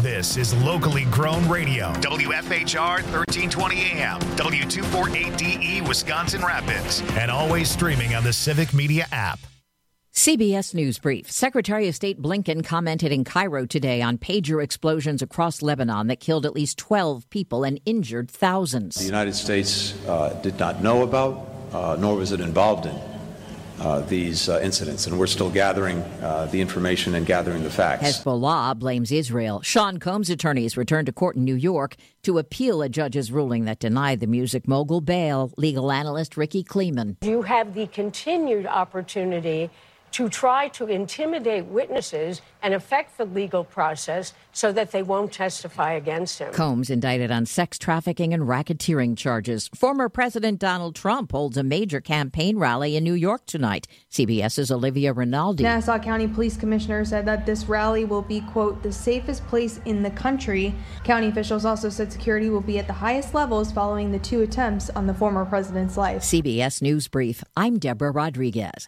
This is locally grown radio. WFHR 1320 AM, W248DE Wisconsin Rapids, and always streaming on the Civic Media app. CBS News Brief. Secretary of State Blinken commented in Cairo today on pager explosions across Lebanon that killed at least 12 people and injured thousands. The United States did not know about, nor was it involved in these incidents, and we're still gathering the information and gathering the facts. Hezbollah blames Israel. Sean Combs' attorneys returned to court in New York to appeal a judge's ruling that denied the music mogul bail. Legal analyst Ricky Kleeman. You have the continued opportunity to try to intimidate witnesses and affect the legal process so that they won't testify against him. Combs indicted on sex trafficking and racketeering charges. Former President Donald Trump holds a major campaign rally in New York tonight. CBS's Olivia Rinaldi. Nassau County Police Commissioner said that this rally will be, quote, the safest place in the country. County officials also said security will be at the highest levels following the 2 attempts on the former president's life. CBS News Brief. I'm Deborah Rodriguez.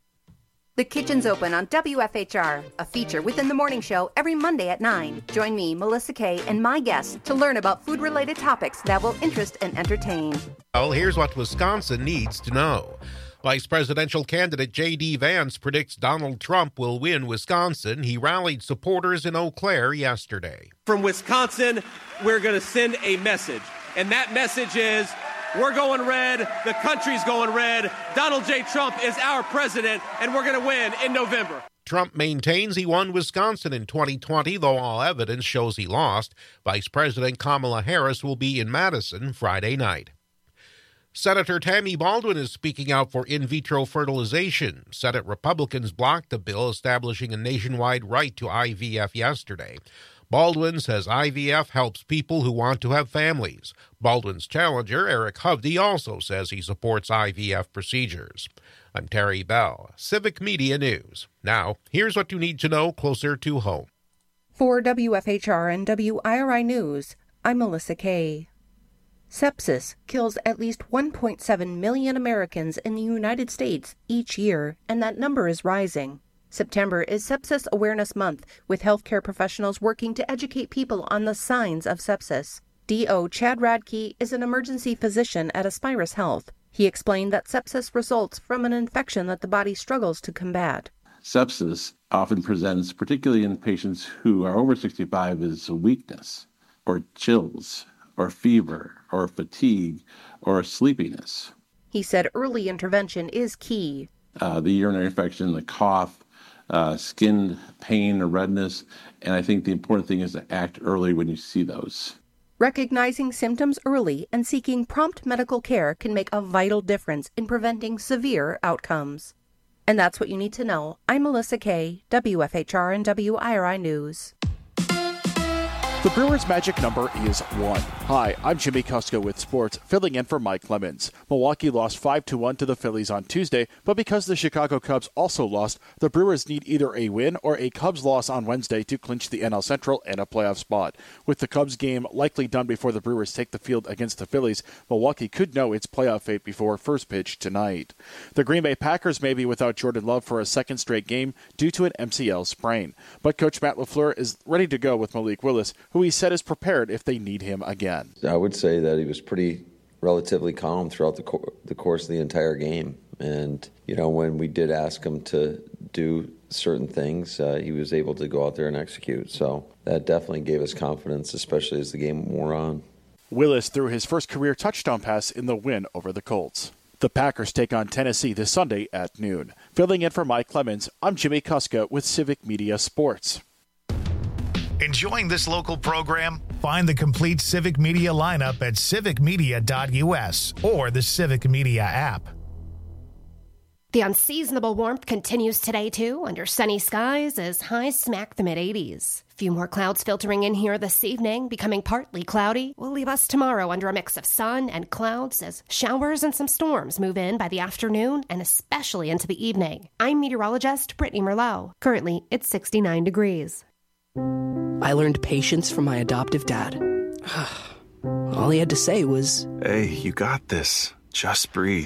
The Kitchen's Open on WFHR, a feature within the morning show every Monday at 9. Join me, Melissa Kay, and my guests to learn about food-related topics that will interest and entertain. Well, here's what Wisconsin needs to know. Vice presidential candidate J.D. Vance predicts Donald Trump will win Wisconsin. He rallied supporters in Eau Claire yesterday. From Wisconsin, we're going to send a message, and that message is, we're going red, the country's going red, Donald J. Trump is our president, and we're going to win in November. Trump maintains he won Wisconsin in 2020, though all evidence shows he lost. Vice President Kamala Harris will be in Madison Friday night. Senator Tammy Baldwin is speaking out for in vitro fertilization. Senate Republicans blocked a bill establishing a nationwide right to IVF yesterday. Baldwin says IVF helps people who want to have families. Baldwin's challenger, Eric Hovde, also says he supports IVF procedures. I'm Terry Bell, Civic Media News. Now, here's what you need to know closer to home. For WFHR and WIRI News, I'm Melissa Kay. Sepsis kills at least 1.7 million Americans in the United States each year, and that number is rising. September is Sepsis Awareness Month, with healthcare professionals working to educate people on the signs of sepsis. D.O. Chad Radke is an emergency physician at Aspirus Health. He explained that sepsis results from an infection that the body struggles to combat. Sepsis often presents, particularly in patients who are over 65, as weakness, or chills, or fever, or fatigue, or sleepiness. He said early intervention is key. The urinary infection, the cough, skin pain or redness, and I think the important thing is to act early when you see those. Recognizing symptoms early and seeking prompt medical care can make a vital difference in preventing severe outcomes. And that's what you need to know. I'm Melissa Kay, WFHR and WIRI News. The Brewers' magic number is 1. Hi, I'm Jimmy Kusko with sports, filling in for Mike Clemens. Milwaukee lost 5-1 to the Phillies on Tuesday, but because the Chicago Cubs also lost, the Brewers need either a win or a Cubs loss on Wednesday to clinch the NL Central and a playoff spot. With the Cubs game likely done before the Brewers take the field against the Phillies, Milwaukee could know its playoff fate before first pitch tonight. The Green Bay Packers may be without Jordan Love for a second straight game due to an MCL sprain, but Coach Matt LaFleur is ready to go with Malik Willis, who he said is prepared if they need him again. I would say that he was pretty relatively calm throughout the course of the entire game. And, when we did ask him to do certain things, he was able to go out there and execute. So that definitely gave us confidence, especially as the game wore on. Willis threw his first career touchdown pass in the win over the Colts. The Packers take on Tennessee this Sunday at noon. Filling in for Mike Clemens, I'm Jimmy Kuska with Civic Media Sports. Enjoying this local program? Find the complete Civic Media lineup at civicmedia.us or the Civic Media app. The unseasonable warmth continues today, too, under sunny skies as highs smack the mid-80s. A few more clouds filtering in here this evening, becoming partly cloudy, will leave us tomorrow under a mix of sun and clouds as showers and some storms move in by the afternoon and especially into the evening. I'm meteorologist Brittany Merlot. Currently, it's 69 degrees. I learned patience from my adoptive dad. All he had to say was, "Hey, you got this. Just breathe."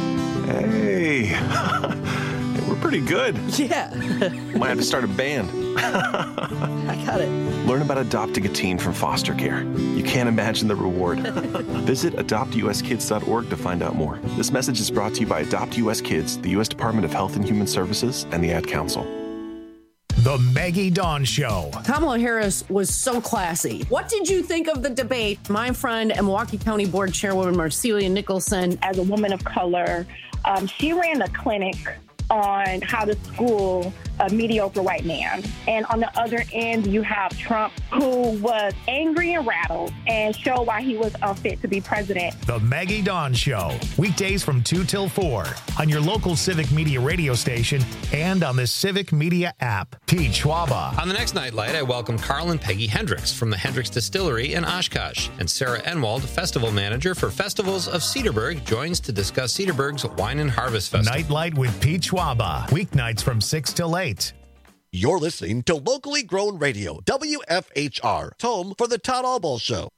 Hey, we're pretty good. Yeah. Might have to start a band. I got it. Learn about adopting a teen from foster care. You can't imagine the reward. Visit adoptuskids.org to find out more. This message is brought to you by Adopt US Kids, the U.S. Department of Health and Human Services, and the Ad Council. The Maggie Dawn Show. Kamala Harris was so classy. What did you think of the debate? My friend and Milwaukee County Board Chairwoman Marcelia Nicholson. As a woman of color, she ran a clinic on how to school a mediocre white man. And on the other end, you have Trump, who was angry and rattled and showed why he was unfit to be president. The Maggie Dawn Show. Weekdays from 2 till 4 on your local Civic Media radio station and on the Civic Media app. Pete Schwaba. On the next Nightlight, I welcome Carl and Peggy Hendricks from the Hendricks Distillery in Oshkosh. And Sarah Enwald, festival manager for Festivals of Cedarburg, joins to discuss Cedarburg's Wine and Harvest Festival. Nightlight with Pete Schwaba. Weeknights from 6 till 8. You're listening to Locally Grown Radio, WFHR, home for the Todd Albaugh Show.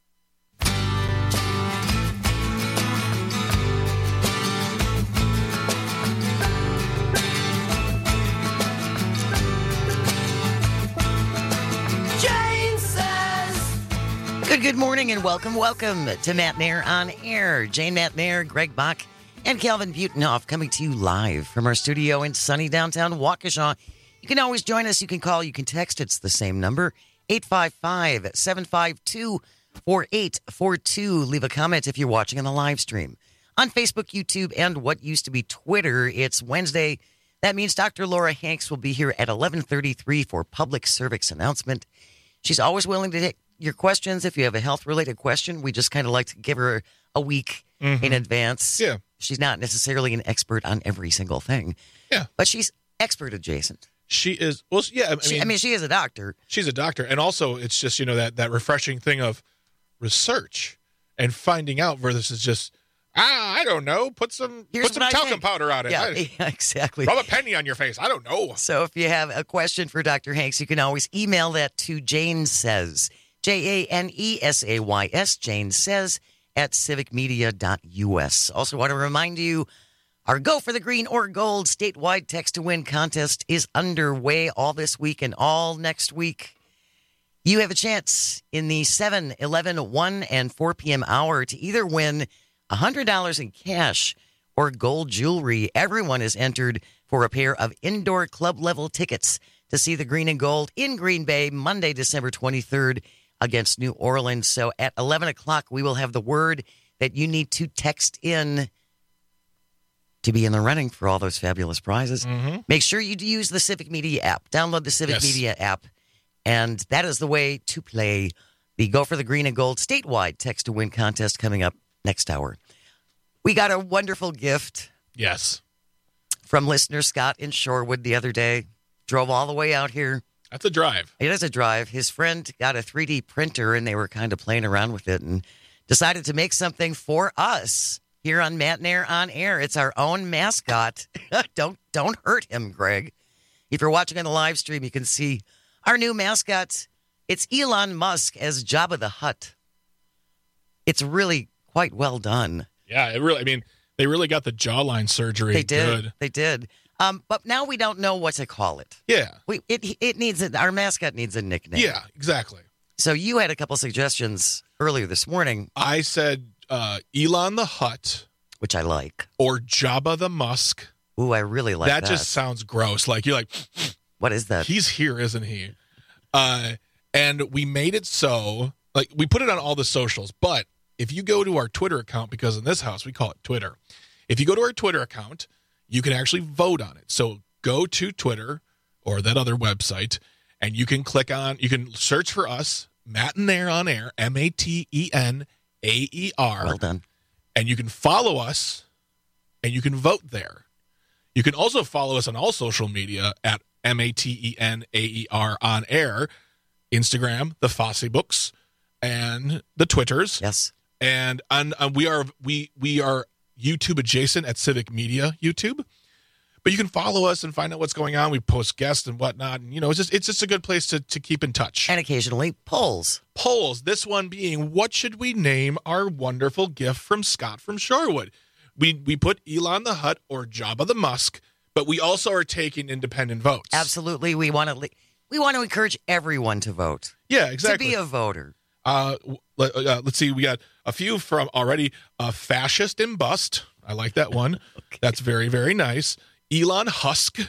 Jane says. Good morning and welcome to Matt Nair on Air. Jane Matt Nair, Greg Bach, and Calvin Butenhoff coming to you live from our studio in sunny downtown Waukesha. You can always join us. You can call. You can text. It's the same number, 855-752-4842. Leave a comment if you're watching on the live stream. On Facebook, YouTube, and what used to be Twitter, it's Wednesday. That means Dr. Laura Hanks will be here at 11:33 for public service announcement. She's always willing to take your questions. If you have a health-related question, we just kind of like to give her a week in advance. Yeah. She's not necessarily an expert on every single thing. Yeah. But she's expert adjacent. She is. Well, yeah. I mean, she is a doctor. She's a doctor. And also, it's just, that refreshing thing of research and finding out versus just, I don't know, put some talcum powder on it. Yeah, exactly. Rub a penny on your face. I don't know. So if you have a question for Dr. Hanks, you can always email that to Jane Says, JANESAYS, Jane Says, at civicmedia.us. Also want to remind you, our Go for the Green or Gold statewide text to win contest is underway all this week and all next week. You have a chance in the 7, 11, 1, and 4 p.m. hour to either win $100 in cash or gold jewelry. Everyone is entered for a pair of indoor club-level tickets to see the Green and Gold in Green Bay Monday, December 23rd against New Orleans. So at 11 o'clock, we will have the word that you need to text in to be in the running for all those fabulous prizes. Make sure you use the Civic Media app. Download the Civic Media app, and that is the way to play the Go for the Green and Gold statewide text to win contest coming up next hour. We got a wonderful gift. Yes. From listener Scott in Shorewood the other day. Drove all the way out here. That's a drive. It is a drive. His friend got a 3D printer, and they were kind of playing around with it and decided to make something for us here on Matt Nair on Air. It's our own mascot. Don't hurt him, Greg. If you're watching on the live stream, you can see our new mascot. It's Elon Musk as Jabba the Hutt. It's really quite well done. Yeah, they really got the jawline surgery. They did. Good. They did. But now we don't know what to call it. Yeah. It needs our mascot needs a nickname. Yeah, exactly. So you had a couple suggestions earlier this morning. I said Elon the Hutt, which I like, or Jabba the Musk. Ooh, I really like that. That just sounds gross. Like you're like, what is that? He's here, isn't he? And we made it so like we put it on all the socials. But if you go to our Twitter account, because in this house we call it Twitter, if you go to our Twitter account, you can actually vote on it. So go to Twitter or that other website, and you can you can search for us, Matt and Nair on Air, MATENAER. Well done. And you can follow us, and you can vote there. You can also follow us on all social media at MATENAER on Air, Instagram, the Fosse Books, and the Twitters. Yes. And we are YouTube adjacent at Civic Media YouTube. But you can follow us and find out what's going on. We post guests and whatnot. And, it's just a good place to keep in touch. And occasionally polls. Polls. This one being, what should we name our wonderful gift from Scott from Shorewood? We put Elon the Hutt or Jabba the Musk, but we also are taking independent votes. Absolutely. We want to we want to encourage everyone to vote. Yeah, exactly. To be a voter. Let's see. We got a few from already. Fascist and Bust. I like that one. Okay. That's very, very nice. Elon Husk.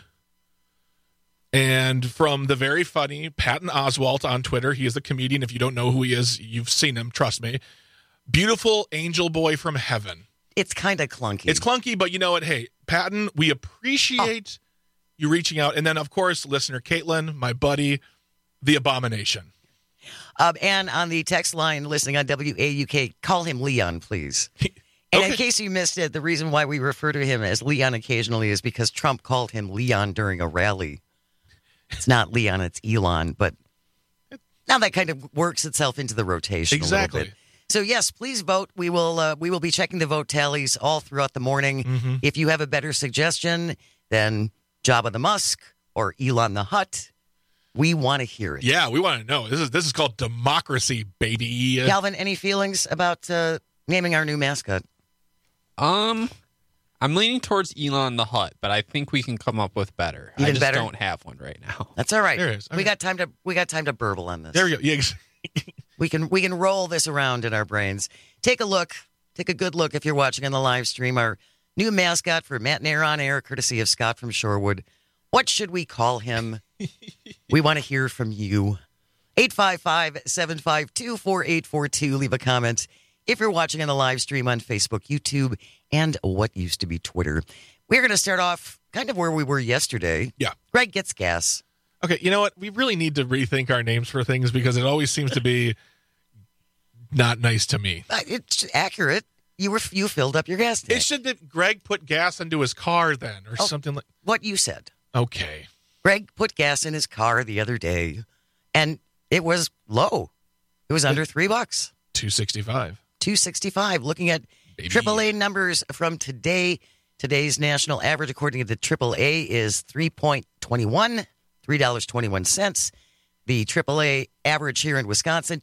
And from the very funny Patton Oswalt on Twitter. He is a comedian. If you don't know who he is, you've seen him. Trust me. Beautiful Angel Boy from Heaven. It's kind of clunky. It's clunky, but you know what? Hey, Patton, we appreciate you reaching out. And then, of course, listener Caitlin, my buddy, The Abomination. And on the text line, listening on WAUK, call him Leon, please. And in case you missed it, the reason why we refer to him as Leon occasionally is because Trump called him Leon during a rally. It's not Leon, it's Elon. But now that kind of works itself into the rotation exactly. a little bit. So, yes, please vote. We will be checking the vote tallies all throughout the morning. Mm-hmm. If you have a better suggestion than Jabba the Musk or Elon the Hutt, we want to hear it. Yeah, we want to know. This is called democracy, baby. Calvin, any feelings about naming our new mascot? I'm leaning towards Elon the Hutt, but I think we can come up with better. Even I just better? don't have one right now. That's all right. There it is. Okay. We got time to burble on this. There we go. Yeah. We can roll this around in our brains. Take a look. Take a good look if you're watching on the live stream. Our new mascot for Matt and Air on Air, courtesy of Scott from Shorewood. What should we call him? We want to hear from you. 855-752-4842. Leave a comment if you're watching on the live stream on Facebook, YouTube, and what used to be Twitter. We're going to start off kind of where we were yesterday. Yeah. Greg gets gas. Okay, you know what? We really need to rethink our names for things because it always seems to be not nice to me. It's accurate. You filled up your gas tank. It should be Greg put gas into his car then or something like what you said. Okay. Greg put gas in his car the other day, and it was low. It was under $3. $265. Looking at AAA numbers from today, today's national average, according to the AAA, is 3.21, $3.21. The AAA average here in Wisconsin,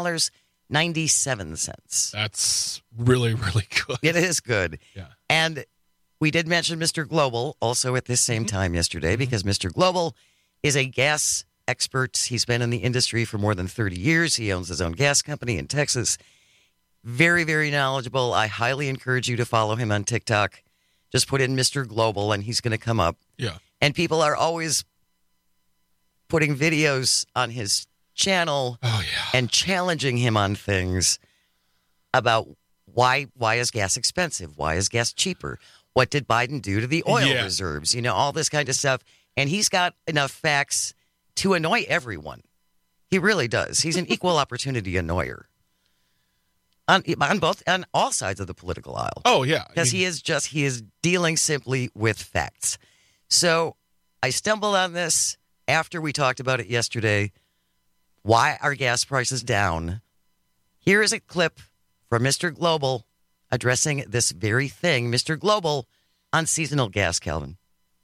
$2.97. That's really, really good. It is good. Yeah. And we did mention Mr. Global also at this same time yesterday because Mr. Global is a gas expert. He's been in the industry for more than 30 years. He owns his own gas company in Texas. Very, very knowledgeable. I highly encourage you to follow him on TikTok. Just put in Mr. Global and he's going to come up. Yeah. And people are always putting videos on his channel and challenging him on things about why is gas expensive? Why is gas cheaper? What did Biden do to the oil reserves? You know, all this kind of stuff. And he's got enough facts to annoy everyone. He really does. He's an equal opportunity annoyer. On all sides of the political aisle. Oh, yeah. Because he is dealing simply with facts. So I stumbled on this after we talked about it yesterday. Why are gas prices down? Here is a clip from Mr. Global addressing this very thing. Mr. Global on seasonal gas, Calvin.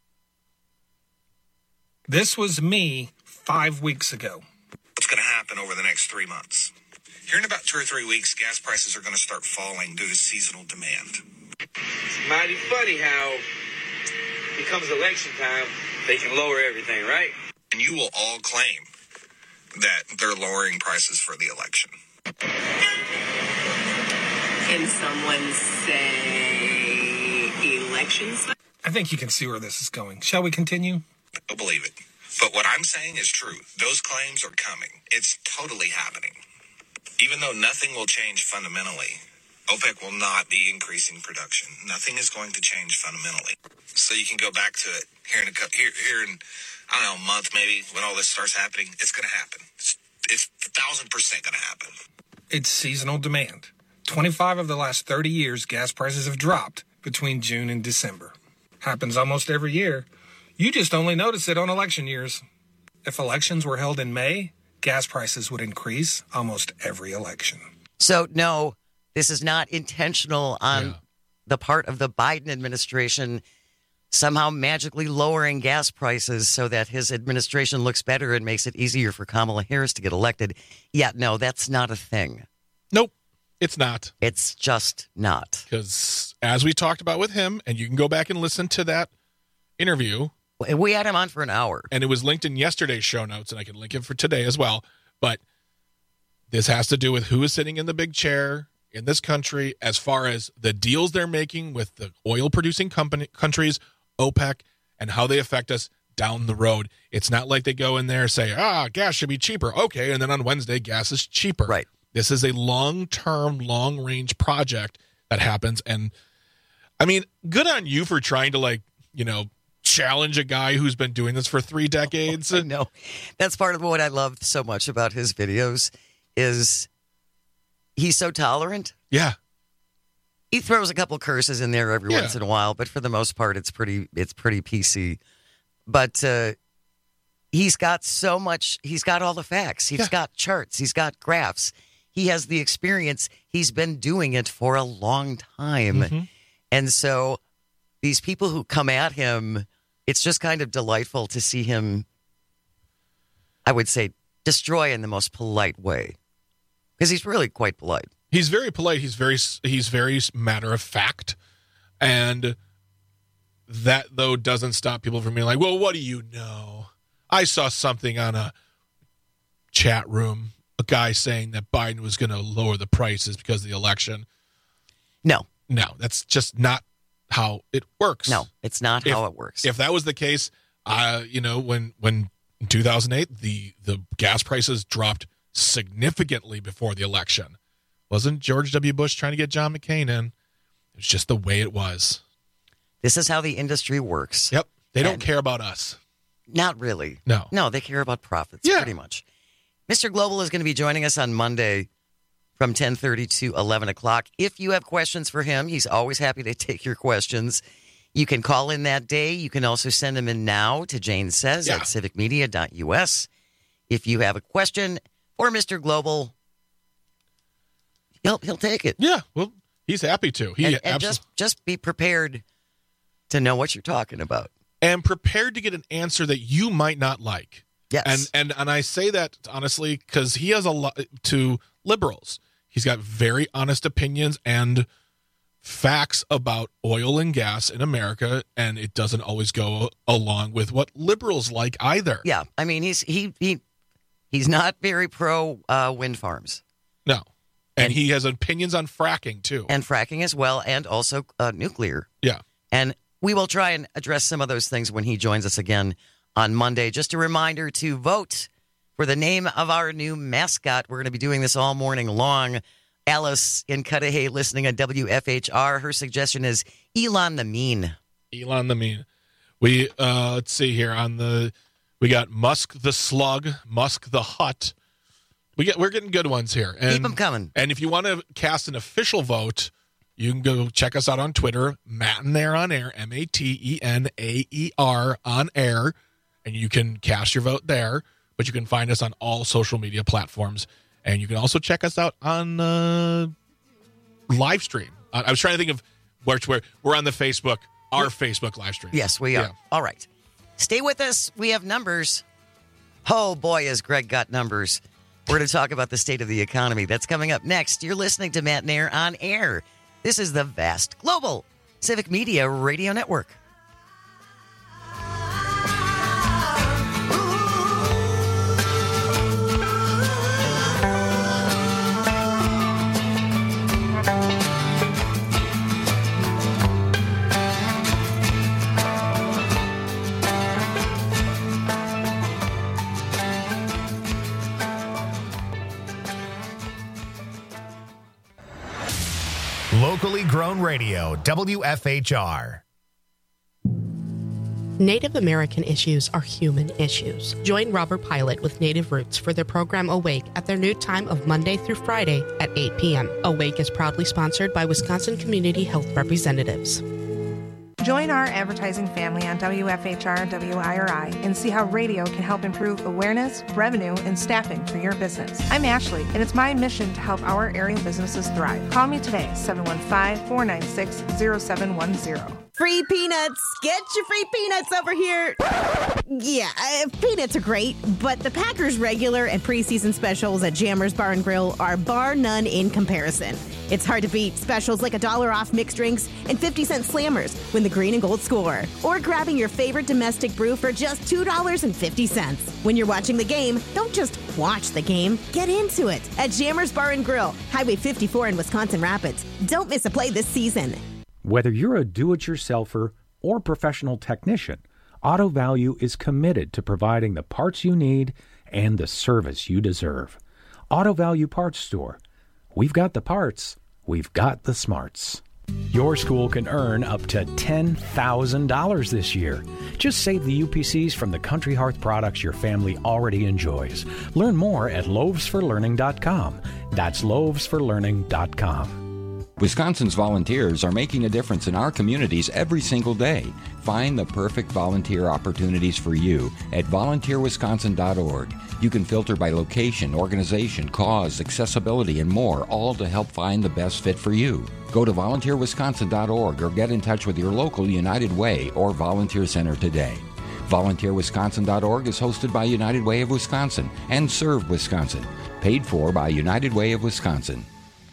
This was me 5 weeks ago. What's going to happen over the next 3 months? Here in about 2 or 3 weeks, gas prices are going to start falling due to seasonal demand. It's mighty funny how it comes election time, they can lower everything, right? And you will all claim that they're lowering prices for the election. Can someone say elections? I think you can see where this is going. Shall we continue? Don't believe it. But what I'm saying is true. Those claims are coming. It's totally happening. Even though nothing will change fundamentally, OPEC will not be increasing production. Nothing is going to change fundamentally. So you can go back to it here in I don't know, a month maybe, when all this starts happening. It's going to happen. It's 1,000% going to happen. It's seasonal demand. 25 of the last 30 years, gas prices have dropped between June and December. Happens almost every year. You just only notice it on election years. If elections were held in May, gas prices would increase almost every election. So, no, this is not intentional on the part of the Biden administration somehow magically lowering gas prices so that his administration looks better and makes it easier for Kamala Harris to get elected. Yeah, no, that's not a thing. Nope, it's not. It's just not. Because as we talked about with him, and you can go back and listen to that interview We had him on for an hour. And it was linked in yesterday's show notes, and I can link it for today as well. But this has to do with who is sitting in the big chair in this country as far as the deals they're making with the oil-producing countries, OPEC, and how they affect us down the road. It's not like they go in there and say, gas should be cheaper. Okay, and then on Wednesday, gas is cheaper. Right. This is a long-term, long-range project that happens. And, I mean, good on you for trying to, challenge a guy who's been doing this for 3 decades. I know. That's part of what I love so much about his videos is he's so tolerant. Yeah. He throws a couple curses in there every once in a while, but for the most part, it's pretty PC. But he's got so much. He's got all the facts. He's got charts. He's got graphs. He has the experience. He's been doing it for a long time. Mm-hmm. And so these people who come at him, it's just kind of delightful to see him, I would say, destroy in the most polite way. Because he's really quite polite. He's very polite. He's very matter of fact. And that, though, doesn't stop people from being like, well, what do you know? I saw something on a chat room, a guy saying that Biden was going to lower the prices because of the election. No, that's just not how it works. No, it's not how it works. If that was the case, when in 2008, the gas prices dropped significantly before the election. Wasn't George W. Bush trying to get John McCain in? It was just the way it was. This is how the industry works. Yep. They don't care about us. Not really. No, they care about profits pretty much. Mr. Global is going to be joining us on Monday from 10:30 to 11 o'clock. If you have questions for him, he's always happy to take your questions. You can call in that day. You can also send them in now to Jane Says at civicmedia.us. If you have a question for Mr. Global, he'll take it. Yeah, well, he's happy to. And just be prepared to know what you're talking about. And prepared to get an answer that you might not like. Yes. And I say that honestly because he has a lot to liberals. He's got very honest opinions and facts about oil and gas in America, and it doesn't always go along with what liberals like either. Yeah, I mean, he's not very pro wind farms. No. And he has opinions on fracking, too. And fracking as well, and also nuclear. Yeah. And we will try and address some of those things when he joins us again on Monday. Just a reminder to vote for the name of our new mascot. We're going to be doing this all morning long. Alice in Cudahy listening on WFHR. Her suggestion is Elon the Mean. Elon the Mean. We, let's see here. We got Musk the Slug, Musk the Hut. We're getting good ones here. And, keep them coming. And if you want to cast an official vote, you can go check us out on Twitter, Matenair on Air, MATENAER on Air, and you can cast your vote there. But you can find us on all social media platforms. And you can also check us out on live stream. I was trying to think of where we're on the Facebook, our Facebook live stream. Yes, we are. Yeah. All right. Stay with us. We have numbers. Oh, boy, has Greg got numbers. We're going to talk about the state of the economy. That's coming up next. You're listening to Matt Nair on Air. This is the vast global Civic Media Radio Network. Locally grown radio, WFHR. Native American issues are human issues. Join Robert Pilot with Native Roots for their program Awake at their new time of Monday through Friday at 8 p.m. Awake is proudly sponsored by Wisconsin Community Health Representatives. Join our advertising family on WFHR and WIRI and see how radio can help improve awareness, revenue, and staffing for your business. I'm Ashley, and it's my mission to help our area businesses thrive. Call me today, 715-496-0710. Free peanuts. Get your free peanuts over here. Yeah, peanuts are great, but the Packers regular and preseason specials at Jammers Bar and Grill are bar none in comparison. It's hard to beat specials like $1 off mixed drinks and 50-cent slammers when the green and gold score. Or grabbing your favorite domestic brew for just $2.50. When you're watching the game, don't just watch the game. Get into it at Jammers Bar and Grill, Highway 54 in Wisconsin Rapids. Don't miss a play this season. Whether you're a do-it-yourselfer or professional technician, Auto Value is committed to providing the parts you need and the service you deserve. Auto Value Parts Store. We've got the parts. We've got the smarts. Your school can earn up to $10,000 this year. Just save the UPCs from the Country Hearth products your family already enjoys. Learn more at loavesforlearning.com. That's loavesforlearning.com. Wisconsin's volunteers are making a difference in our communities every single day. Find the perfect volunteer opportunities for you at volunteerwisconsin.org. You can filter by location, organization, cause, accessibility, and more, all to help find the best fit for you. Go to volunteerwisconsin.org or get in touch with your local United Way or Volunteer Center today. VolunteerWisconsin.org is hosted by United Way of Wisconsin and Serve Wisconsin. Paid for by United Way of Wisconsin.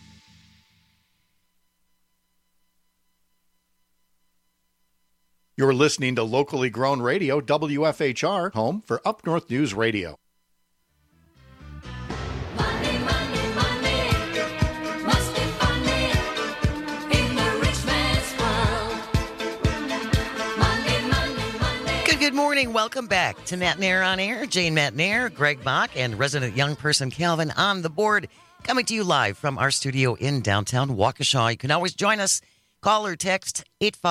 You're listening to locally grown radio, WFHR, home for Up North News Radio. Money, money, money, must be funny in the rich man's world. Money, money, money. Good morning. Welcome back to Matt Nair on Air. Jane Matt Nair, Greg Bach, and resident young person Calvin on the board, coming to you live from our studio in downtown Waukesha. You can always join us. Call or text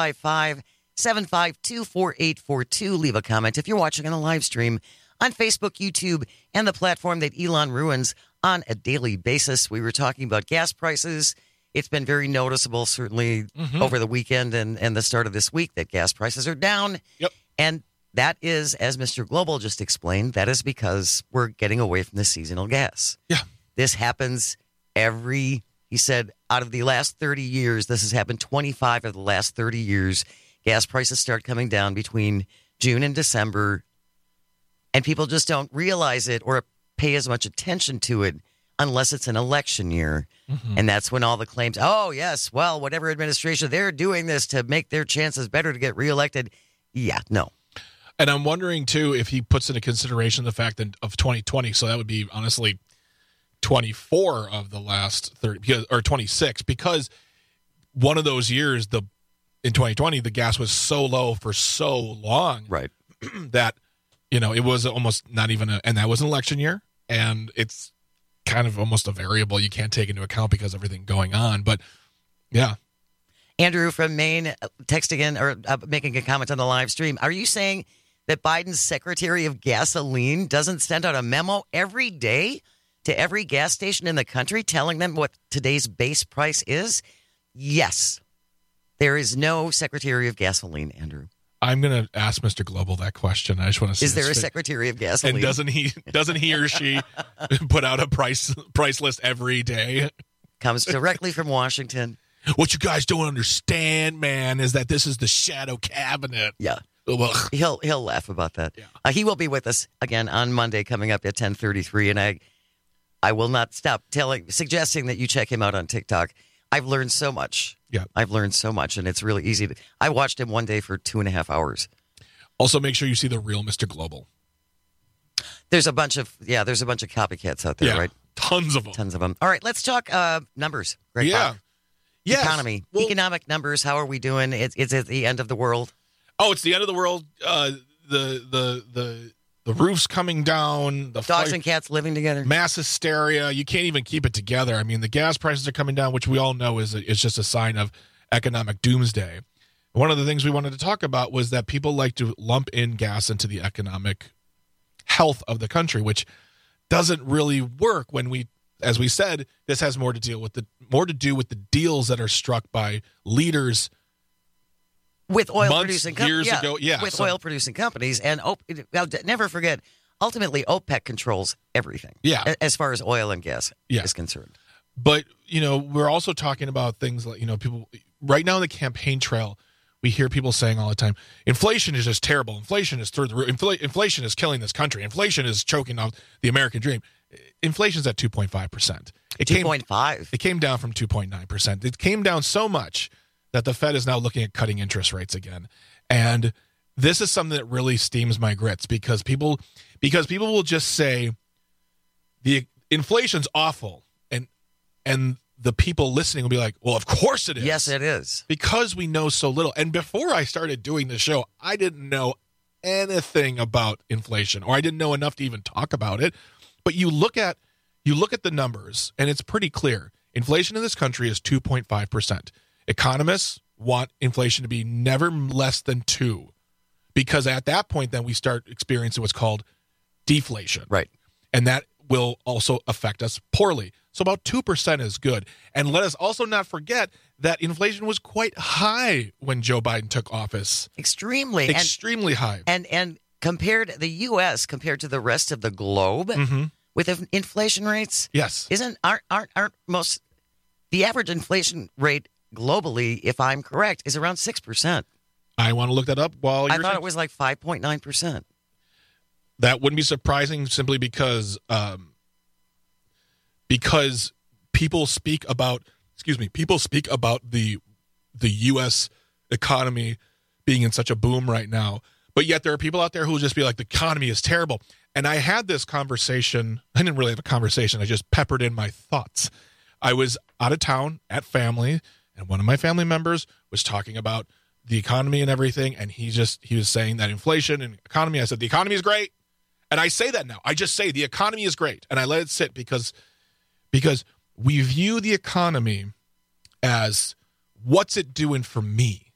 855-752-4842. Leave a comment if you're watching on a live stream on Facebook, YouTube, and the platform that Elon ruins on a daily basis. We were talking about gas prices. It's been very noticeable, certainly over the weekend and the start of this week, that gas prices are down. Yep. And that is, as Mr. Global just explained, that is because we're getting away from the seasonal gas. Yeah. This happens he said, out of the last 30 years, this has happened 25 of the last 30 years. Gas prices start coming down between June and December, and people just don't realize it or pay as much attention to it unless it's an election year. And that's when all the claims, oh, yes, well, whatever administration, they're doing this to make their chances better to get reelected. Yeah, no. And I'm wondering, too, if he puts into consideration the fact that of 2020, so that would be, honestly, 24 of the last 30, or 26, because one of those years, in 2020, the gas was so low for so long, right? That, it was almost not even and that was an election year, and it's kind of almost a variable you can't take into account because of everything going on. But yeah. Andrew from Maine texting in or making a comment on the live stream. Are you saying that Biden's Secretary of Gasoline doesn't send out a memo every day to every gas station in the country telling them what today's base price is? Yes. There is no Secretary of Gasoline, Andrew. I'm going to ask Mr. Global that question. I just want to see. Is there a Secretary of Gasoline? And doesn't he or she put out a price list every day? Comes directly from Washington. What you guys don't understand, man, is that this is the shadow cabinet. Yeah. Ugh. He'll laugh about that. Yeah. He will be with us again on Monday coming up at 10:33, and I will not stop suggesting that you check him out on TikTok. I've learned so much. Yeah. I've learned so much, and it's really easy. I watched him one day for 2.5 hours. Also, make sure you see the real Mr. Global. There's a bunch of copycats out there, right? Tons of them. All right, let's talk numbers. Great. Yeah. Yes. Economy. Well, economic numbers. How are we doing? It's at the end of the world. Oh, it's the end of the world. The roof's coming down. The dogs and cats living together. Mass hysteria. You can't even keep it together. I mean, the gas prices are coming down, which we all know is just a sign of economic doomsday. One of the things we wanted to talk about was that people like to lump in gas into the economic health of the country, which doesn't really work when as we said, this has more to do with the deals that are struck by leaders with oil-producing companies. Years ago, yeah. With oil-producing companies. And never forget, ultimately, OPEC controls everything. Yeah. As far as oil and gas is concerned. But, we're also talking about things like, people right now in the campaign trail, we hear people saying all the time, inflation is just terrible. Inflation is through the roof. Inflation is killing this country. Inflation is choking off the American dream. Inflation's at 2.5%. 2.5. It came down from 2.9%. It came down so much that the Fed is now looking at cutting interest rates again. And this is something that really steams my grits because people will just say the inflation's awful, and the people listening will be like, well, of course it is. Yes, it is. Because we know so little. And before I started doing the show, I didn't know anything about inflation, or I didn't know enough to even talk about it. But you look at the numbers, and it's pretty clear. Inflation in this country is 2.5%. Economists want inflation to be never less than 2%, because at that point, then we start experiencing what's called deflation. Right. And that will also affect us poorly. So about 2% is good. And let us also not forget that inflation was quite high when Joe Biden took office. Extremely high. And compared the U.S. compared to the rest of the globe with inflation rates, yes, aren't most the average inflation rate globally, if I'm correct, is around 6%. I want to look that up while I thought it was like 5.9%. That wouldn't be surprising, simply because people speak about the U.S. economy being in such a boom right now, but yet there are people out there who will just be like, the economy is terrible. And I had this conversation. I didn't really have a conversation. I just peppered in my thoughts. I was out of town at family, and one of my family members was talking about the economy and everything, and he was saying that inflation and economy. I said, the economy is great. And I say that now. I just say the economy is great. And I let it sit because we view the economy as, what's it doing for me?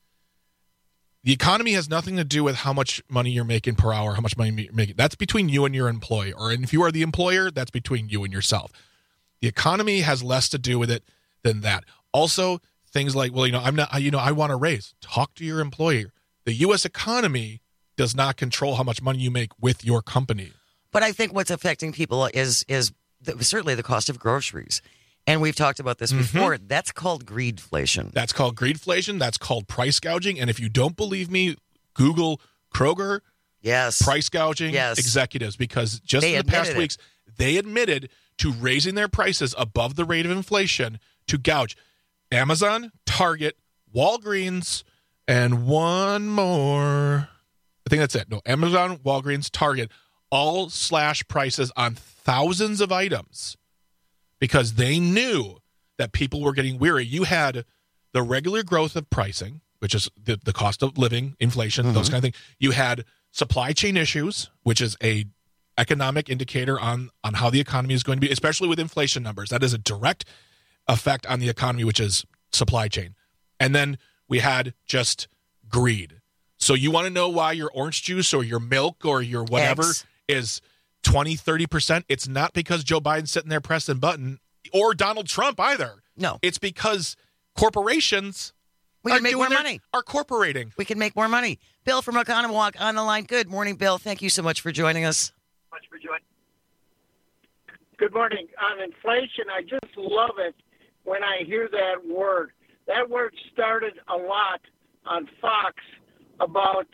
The economy has nothing to do with how much money you're making per hour, how much money you're making. That's between you and your employer. And if you are the employer, that's between you and yourself. The economy has less to do with it than that. Also, things like, well, I want a raise. Talk to your employer. The U.S. economy does not control how much money you make with your company. But I think what's affecting people is certainly the cost of groceries. And we've talked about this before. That's called greedflation. That's called greedflation. That's called price gouging. And if you don't believe me, Google Kroger price gouging executives, because just in the past weeks, they admitted to raising their prices above the rate of inflation to gouge. Amazon, Target, Walgreens, and one more. I think that's it. No, Amazon, Walgreens, Target, all slash prices on thousands of items because they knew that people were getting weary. You had the regular growth of pricing, which is the cost of living, inflation, those kind of things. You had supply chain issues, which is a economic indicator on how the economy is going to be, especially with inflation numbers. That is a direct effect on the economy, which is supply chain. And then we had just greed. So you want to know why your orange juice or your milk or your whatever is 20, 30%? It's not because Joe Biden's sitting there pressing button or Donald Trump either. No. It's because corporations are corporating. We can make more money. Bill from Oconomowoc on the line. Good morning, Bill. Thank you so much for joining us. Good morning. On inflation, I just love it when I hear that word. That word started a lot on Fox about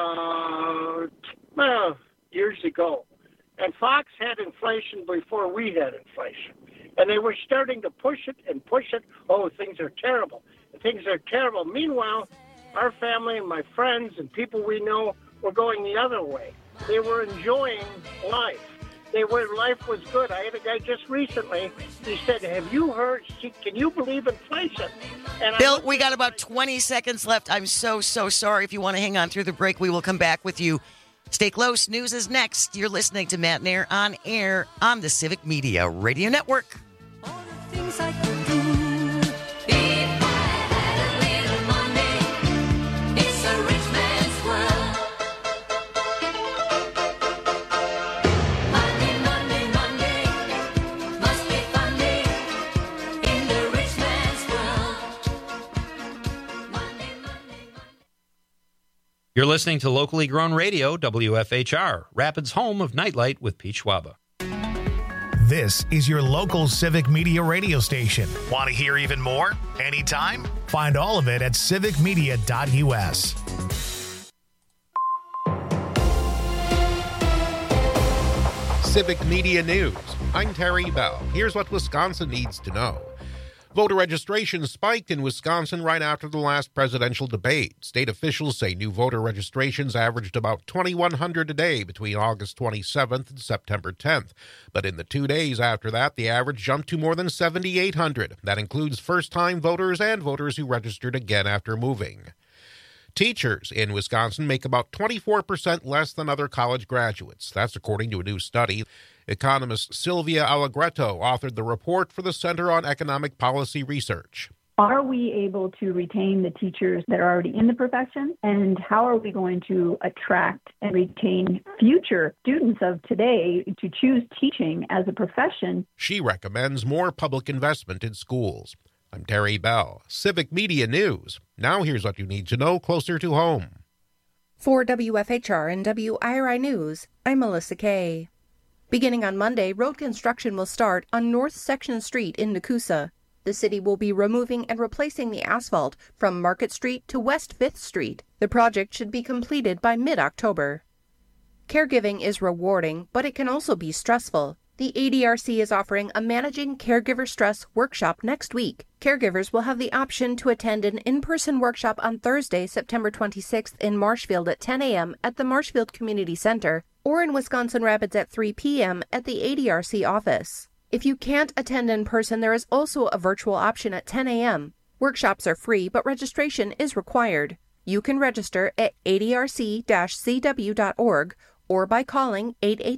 years ago. And Fox had inflation before we had inflation. And they were starting to push it. Oh, things are terrible. Things are terrible. Meanwhile, our family and my friends and people we know were going the other way. They were enjoying life. Life was good. I had a guy just recently, he said, have you heard, can you believe inflation? And Bill, we got about 20 seconds left. I'm so sorry. If you want to hang on through the break, we will come back with you. Stay close. News is next. You're listening to Matt Nair on air on the Civic Media Radio Network. Things I could do if I had a little money. It's a rich man's world. Money must be funny in the rich man's world. You're listening to locally grown radio, WFHR, Rapids' home of Nightlight with Pete Schwaba. This is your local Civic Media radio station. Want to hear even more? Anytime? Find all of it at civicmedia.us. Civic Media News. I'm Terry Bell. Here's what Wisconsin needs to know. Voter registration spiked in Wisconsin right after the last presidential debate. State officials say new voter registrations averaged about 2,100 a day between August 27th and September 10th. But in the 2 days after that, the average jumped to more than 7,800. That includes first-time voters and voters who registered again after moving. Teachers in Wisconsin make about 24% less than other college graduates. That's according to a new study. Economist Sylvia Allegretto authored the report for the Center on Economic Policy Research. Are we able to retain the teachers that are already in the profession? And how are we going to attract and retain future students of today to choose teaching as a profession? She recommends more public investment in schools. I'm Terry Bell, Civic Media News. Now here's what you need to know closer to home. For WFHR and WIRI News, I'm Melissa Kay. Beginning on Monday, road construction will start on North Section Street in Nakusa. The city will be removing and replacing the asphalt from Market Street to West 5th Street. The project should be completed by mid-October. Caregiving is rewarding, but it can also be stressful. The ADRC is offering a Managing Caregiver Stress workshop next week. Caregivers will have the option to attend an in-person workshop on Thursday, September 26th in Marshfield at 10 a.m. at the Marshfield Community Center, or in Wisconsin Rapids at 3 p.m. at the ADRC office. If you can't attend in person, there is also a virtual option at 10 a.m. Workshops are free, but registration is required. You can register at adrc-cw.org or by calling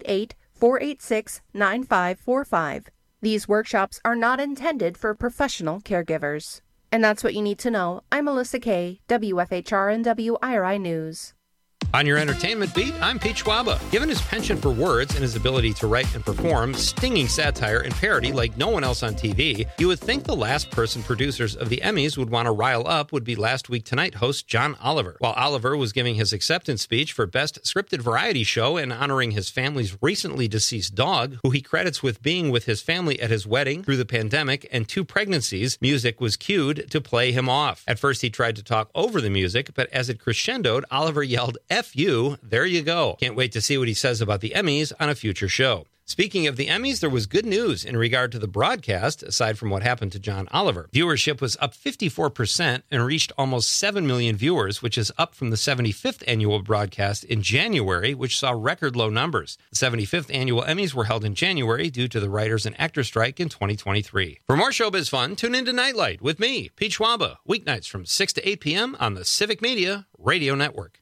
888-486-9545. These workshops are not intended for professional caregivers. And that's what you need to know. I'm Melissa Kay, WFHR and WIRI News. On your entertainment beat, I'm Pete Schwaba. Given his penchant for words and his ability to write and perform stinging satire and parody like no one else on TV, you would think the last person producers of the Emmys would want to rile up would be Last Week Tonight host John Oliver. While Oliver was giving his acceptance speech for Best Scripted Variety Show and honoring his family's recently deceased dog, who he credits with being with his family at his wedding through the pandemic and 2 pregnancies, music was cued to play him off. At first he tried to talk over the music, but as it crescendoed, Oliver yelled, "F you, there you go." Can't wait to see what he says about the Emmys on a future show. Speaking of the Emmys, there was good news in regard to the broadcast, aside from what happened to John Oliver. Viewership was up 54% and reached almost 7 million viewers, which is up from the 75th annual broadcast in January, which saw record low numbers. The 75th annual Emmys were held in January due to the writers and actors strike in 2023. For more showbiz fun, tune into Nightlight with me, Pete Schwaba, weeknights from 6 to 8 p.m. on the Civic Media Radio Network.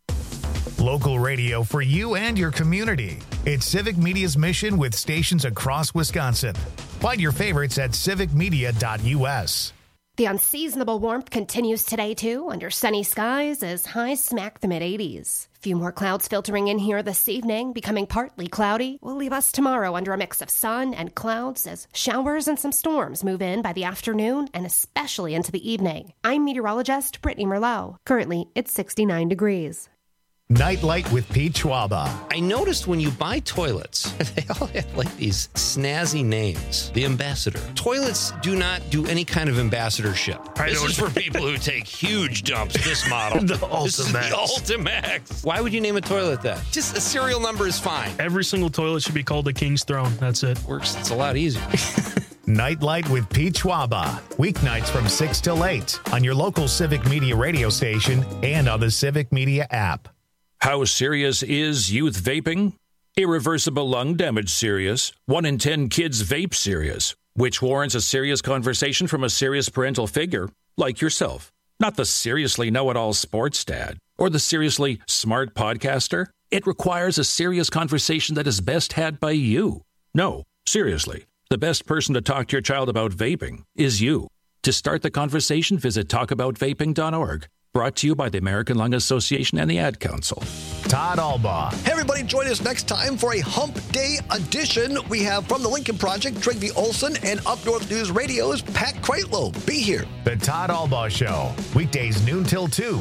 Local radio for you and your community. It's Civic Media's mission with stations across Wisconsin. Find your favorites at civicmedia.us. The unseasonable warmth continues today, too, under sunny skies as highs smack the mid-80s. A few more clouds filtering in here this evening, becoming partly cloudy, will leave us tomorrow under a mix of sun and clouds as showers and some storms move in by the afternoon and especially into the evening. I'm meteorologist Brittany Merlot. Currently, it's 69 degrees. Nightlight with Pete Schwaba. I noticed when you buy toilets, they all have like these snazzy names. The Ambassador. Toilets do not do any kind of ambassadorship. This is for people who take huge dumps, this model. The This is the Ultimax. Why would you name a toilet that? Just a serial number is fine. Every single toilet should be called the King's Throne. That's it. Works. It's a lot easier. Nightlight with Pete Schwaba. Weeknights from 6 till 8 on your local Civic Media radio station and on the Civic Media app. How serious is youth vaping? Irreversible lung damage serious. 1 in 10 kids vape serious, which warrants a serious conversation from a serious parental figure like yourself. Not the seriously know-it-all sports dad or the seriously smart podcaster. It requires a serious conversation that is best had by you. No, seriously, the best person to talk to your child about vaping is you. To start the conversation, visit talkaboutvaping.org. Brought to you by the American Lung Association and the Ad Council. Todd Albaugh. Hey, everybody, join us next time for a Hump Day edition. We have from the Lincoln Project, Trygve Olson, and Up North News Radio's Pat Kreitlow. Be here. The Todd Albaugh Show. Weekdays noon till 2.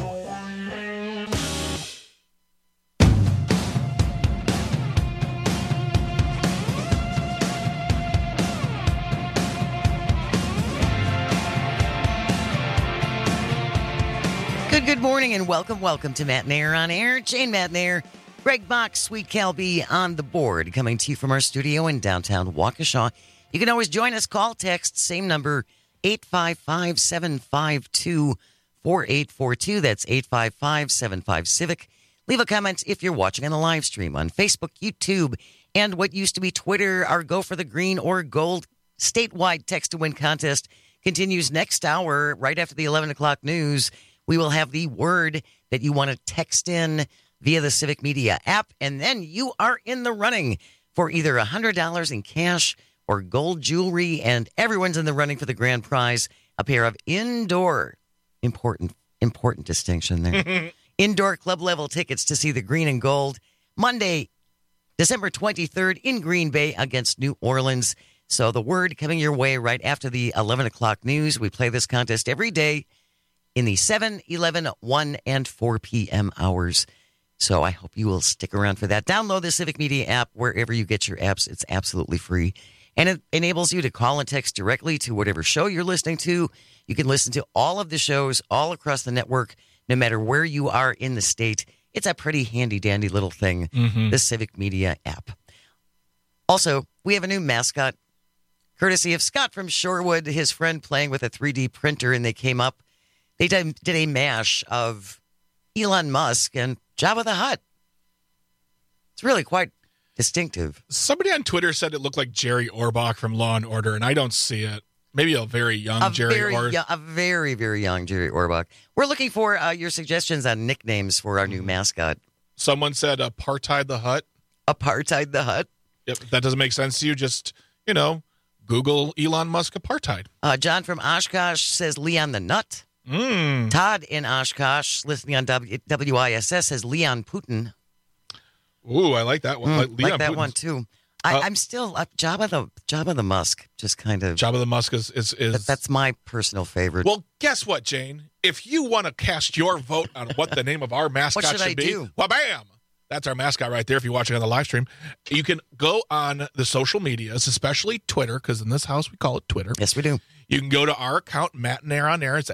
Good morning and welcome to Matt Nair on Air. Jane Matt Nair, Greg Box, Sweet Cal B on the board, coming to you from our studio in downtown Waukesha. You can always join us, call, text, same number, 855-752-4842. That's 855-75-CIVIC. Leave a comment if you're watching on the live stream on Facebook, YouTube, and what used to be Twitter. Our Go for the Green or Gold statewide text to win contest continues next hour, right after the 11 o'clock news. We will have the word that you want to text in via the Civic Media app, and then you are in the running for either $100 in cash or gold jewelry, and everyone's in the running for the grand prize, a pair of indoor, important distinction there, indoor club level tickets to see the Green and Gold Monday, December 23rd in Green Bay against New Orleans. So the word coming your way right after the 11 o'clock news. We play this contest every day in the 7, 11, 1, and 4 p.m. hours. So I hope you will stick around for that. Download the Civic Media app wherever you get your apps. It's absolutely free. And it enables you to call and text directly to whatever show you're listening to. You can listen to all of the shows all across the network, no matter where you are in the state. It's a pretty handy-dandy little thing, the Civic Media app. Also, we have a new mascot, courtesy of Scott from Shorewood, his friend playing with a 3D printer, and they came up. They did a mash of Elon Musk and Jabba the Hutt. It's really quite distinctive. Somebody on Twitter said it looked like Jerry Orbach from Law and Order, and I don't see it. Maybe a very young Jerry Orbach. A very, very young Jerry Orbach. We're looking for your suggestions on nicknames for our new mascot. Someone said Apartheid the Hutt. Apartheid the Hutt? Yep, if that doesn't make sense to you, just, Google Elon Musk apartheid. John from Oshkosh says Leon the Nut. Todd in Oshkosh, listening on WISS, says Leon Putin. Ooh, I like that one. Like that one, too. I'm still Jabba the Musk. Just kind of Jabba the Musk is that's my personal favorite. Well, guess what, Jane? If you want to cast your vote on what the name of our mascot should be, well, bam! That's our mascot right there. If you're watching on the live stream, you can go on the social medias, especially Twitter, because in this house we call it Twitter. Yes, we do. You can go to our account, Matt Nair on Air. It's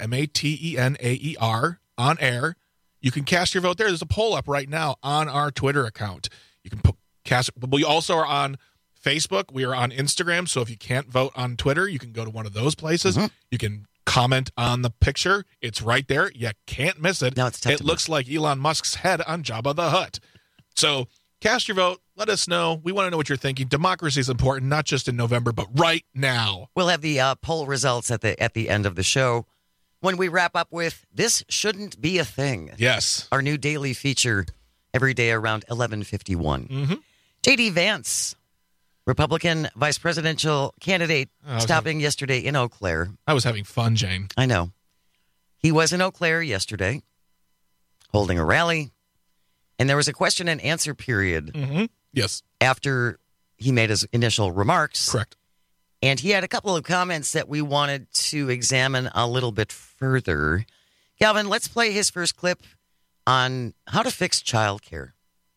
MATENAER on Air. You can cast your vote there. There's a poll up right now on our Twitter account. You can cast. We also are on Facebook. We are on Instagram. So if you can't vote on Twitter, you can go to one of those places. You can comment on the picture. It's right there. You can't miss it. No, it's tough. It looks like Elon Musk's head on Jabba the Hutt. So cast your vote. Let us know. We want to know what you're thinking. Democracy is important, not just in November, but right now. We'll have the poll results at the end of the show when we wrap up with This Shouldn't Be a Thing. Yes. Our new daily feature every day around 11:51. J.D. Vance, Republican vice presidential candidate, stopping yesterday in Eau Claire. I was having fun, Jane. I know. He was in Eau Claire yesterday holding a rally. And there was a question and answer period. Yes. After he made his initial remarks. Correct. And he had a couple of comments that we wanted to examine a little bit further. Calvin, let's play his first clip on how to fix childcare.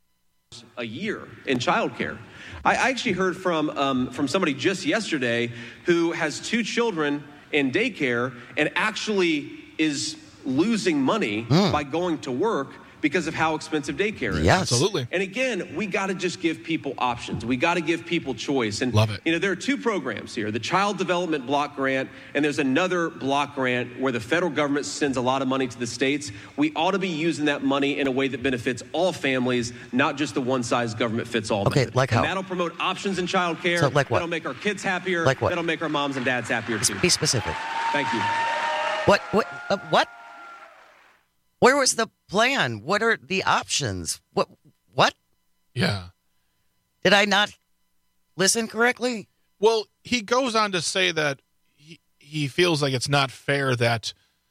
A year in childcare. I actually heard from somebody just yesterday who has 2 children in daycare and actually is losing money by going to work because of how expensive daycare is. Yes. Absolutely. And again, we got to just give people options. We got to give people choice. And love it. There are 2 programs here, the Child Development Block Grant, and there's another block grant where the federal government sends a lot of money to the states. We ought to be using that money in a way that benefits all families, not just the one-size-government-fits-all Okay, method. like how? And that'll promote options in child care. So like what? That'll make our kids happier. Like what? That'll make our moms and dads happier, too. Be specific. Thank you. What? Where was the plan? What are the options? What? Yeah. Did I not listen correctly? Well, he goes on to say that he feels like it's not fair that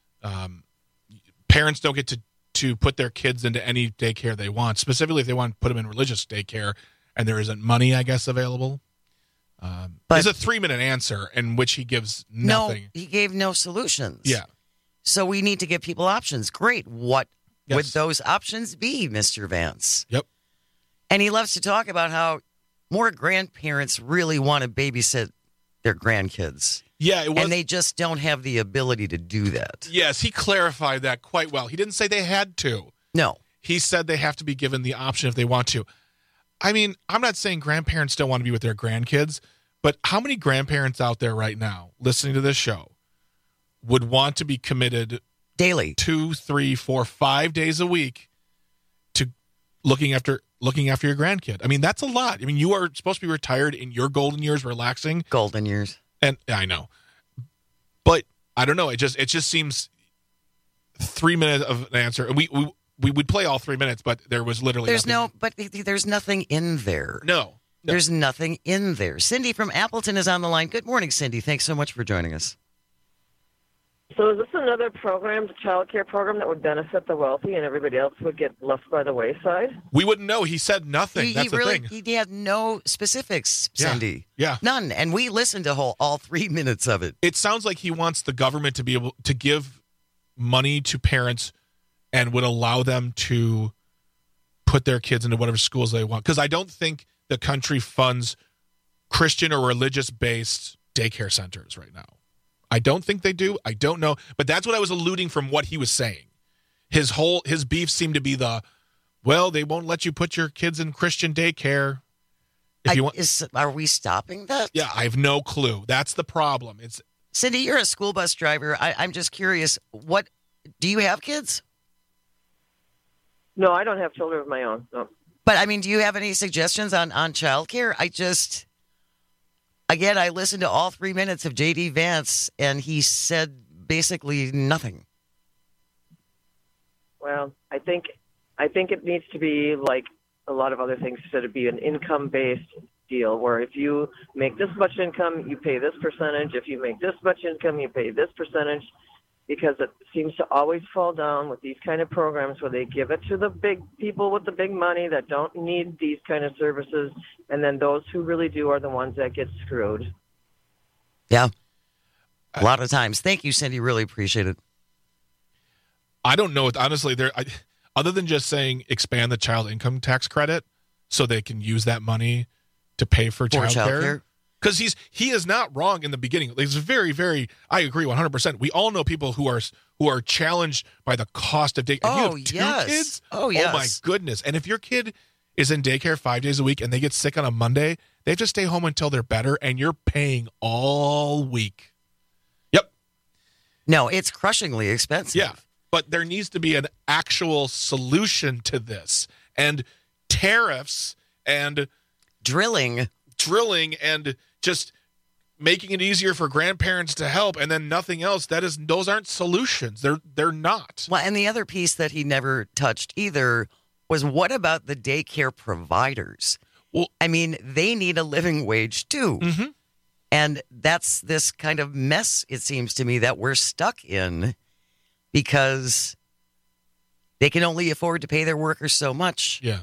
parents don't get to put their kids into any daycare they want, specifically if they want to put them in religious daycare and there isn't money, I guess, available. There's a 3-minute answer in which he gives nothing. No, he gave no solutions. Yeah. So we need to give people options. Great. What would those options be, Mr. Vance? Yep. And he loves to talk about how more grandparents really want to babysit their grandkids. Yeah, it was. And they just don't have the ability to do that. Yes, he clarified that quite well. He didn't say they had to. No. He said they have to be given the option if they want to. I mean, I'm not saying grandparents don't want to be with their grandkids, but how many grandparents out there right now listening to this show would want to be committed daily 2, 3, 4, 5 days a week to looking after your grandkid? I mean, that's a lot. I mean, you are supposed to be retired in your golden years, relaxing. Golden years. And I know. But I don't know. It just seems 3 minutes of an answer. We would play all 3 minutes, but there was literally there's nothing in there. No. There's nothing in there. Cindy from Appleton is on the line. Good morning, Cindy. Thanks so much for joining us. So is this another program, the child care program, that would benefit the wealthy and everybody else would get left by the wayside? We wouldn't know. He said nothing. That's the thing. He had no specifics, Cindy. Yeah. None. And we listened to all 3 minutes of it. It sounds like he wants the government to be able to give money to parents and would allow them to put their kids into whatever schools they want. Because I don't think the country funds Christian or religious-based daycare centers right now. I don't think they do. I don't know. But that's what I was alluding from what he was saying. His beef seemed to be they won't let you put your kids in Christian daycare. Are we stopping that? Yeah, I have no clue. That's the problem. Cindy, you're a school bus driver. I'm just curious. Do you have kids? No, I don't have children of my own. No. But, I mean, do you have any suggestions on childcare? Again, I listened to all 3 minutes of J.D. Vance, and he said basically nothing. Well, I think it needs to be like a lot of other things. Should it be an income-based deal where if you make this much income, you pay this percentage. If you make this much income, you pay this percentage. Because it seems to always fall down with these kind of programs where they give it to the big people with the big money that don't need these kind of services, and then those who really do are the ones that get screwed. Yeah, a lot of times. Thank you, Cindy. Really appreciate it. I don't know. Honestly, other than just saying expand the child income tax credit so they can use that money to pay for child care. Because he is not wrong in the beginning. It's very, very. I agree 100%. We all know people who are challenged by the cost of daycare. Oh, you yes. have 2 kids? Oh, yes. Oh, my goodness. And if your kid is in daycare 5 days a week and they get sick on a Monday, they have to stay home until they're better, and you're paying all week. Yep. No, it's crushingly expensive. Yeah, but there needs to be an actual solution to this. And tariffs and drilling and just making it easier for grandparents to help and then nothing else, those aren't solutions. They're not. Well, and the other piece that he never touched either was what about the daycare providers? Well, I mean, they need a living wage too. Mm-hmm. And that's this kind of mess, it seems to me, that we're stuck in because they can only afford to pay their workers so much. Yeah.